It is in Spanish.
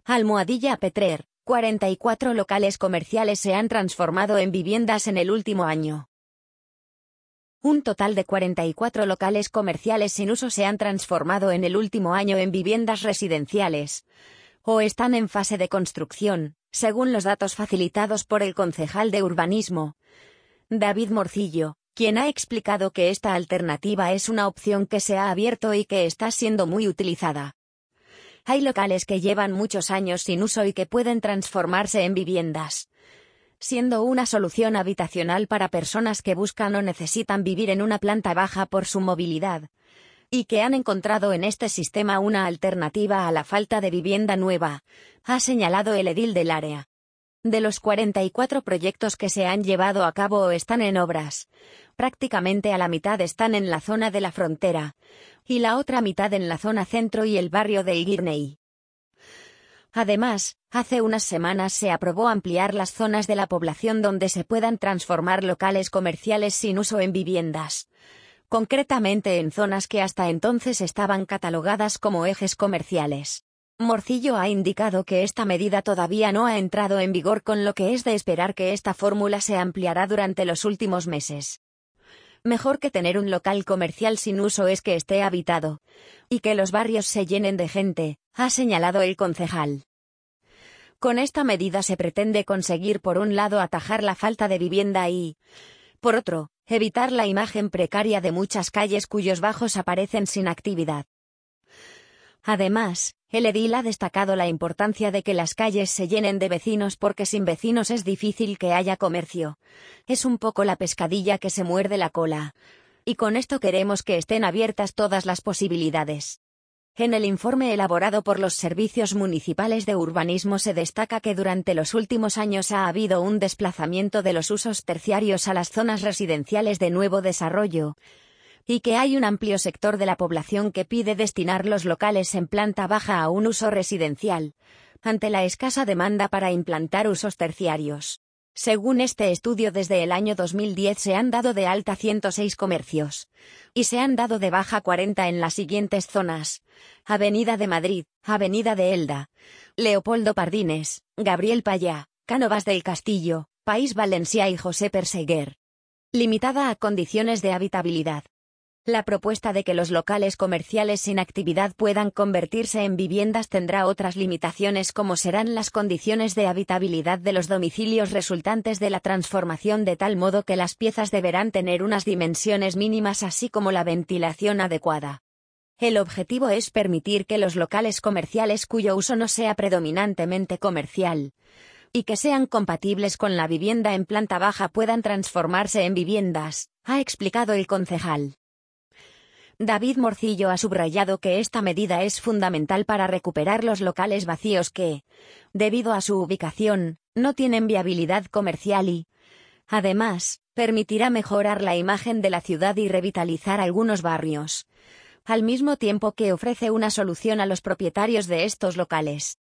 Almohadilla Petrer, 44 locales comerciales se han transformado en viviendas en el último año. Un total de 44 locales comerciales sin uso se han transformado en el último año en viviendas residenciales, o están en fase de construcción, según los datos facilitados por el concejal de urbanismo, David Morcillo, quien ha explicado que esta alternativa es una opción que se ha abierto y que está siendo muy utilizada. Hay locales que llevan muchos años sin uso y que pueden transformarse en viviendas, siendo una solución habitacional para personas que buscan o necesitan vivir en una planta baja por su movilidad, y que han encontrado en este sistema una alternativa a la falta de vivienda nueva, ha señalado el edil del área. De los 44 proyectos que se han llevado a cabo o están en obras, prácticamente a la mitad están en la zona de la frontera, y la otra mitad en la zona centro y el barrio de Guirney. Además, hace unas semanas se aprobó ampliar las zonas de la población donde se puedan transformar locales comerciales sin uso en viviendas, concretamente en zonas que hasta entonces estaban catalogadas como ejes comerciales. Morcillo ha indicado que esta medida todavía no ha entrado en vigor, con lo que es de esperar que esta fórmula se ampliará durante los últimos meses. Mejor que tener un local comercial sin uso es que esté habitado, y que los barrios se llenen de gente, ha señalado el concejal. Con esta medida se pretende conseguir, por un lado, atajar la falta de vivienda y, por otro, evitar la imagen precaria de muchas calles cuyos bajos aparecen sin actividad. Además, el edil ha destacado la importancia de que las calles se llenen de vecinos, porque sin vecinos es difícil que haya comercio. Es un poco la pescadilla que se muerde la cola. Y con esto queremos que estén abiertas todas las posibilidades. En el informe elaborado por los servicios municipales de urbanismo se destaca que durante los últimos años ha habido un desplazamiento de los usos terciarios a las zonas residenciales de nuevo desarrollo, y que hay un amplio sector de la población que pide destinar los locales en planta baja a un uso residencial, ante la escasa demanda para implantar usos terciarios. Según este estudio, desde el año 2010 se han dado de alta 106 comercios, y se han dado de baja 40 en las siguientes zonas: Avenida de Madrid, Avenida de Elda, Leopoldo Pardines, Gabriel Payá, Cánovas del Castillo, País Valencià y José Perseguer. Limitada a condiciones de habitabilidad. La propuesta de que los locales comerciales sin actividad puedan convertirse en viviendas tendrá otras limitaciones, como serán las condiciones de habitabilidad de los domicilios resultantes de la transformación, de tal modo que las piezas deberán tener unas dimensiones mínimas, así como la ventilación adecuada. El objetivo es permitir que los locales comerciales cuyo uso no sea predominantemente comercial, y que sean compatibles con la vivienda en planta baja, puedan transformarse en viviendas, ha explicado el concejal. David Morcillo ha subrayado que esta medida es fundamental para recuperar los locales vacíos que, debido a su ubicación, no tienen viabilidad comercial y, además, permitirá mejorar la imagen de la ciudad y revitalizar algunos barrios, al mismo tiempo que ofrece una solución a los propietarios de estos locales.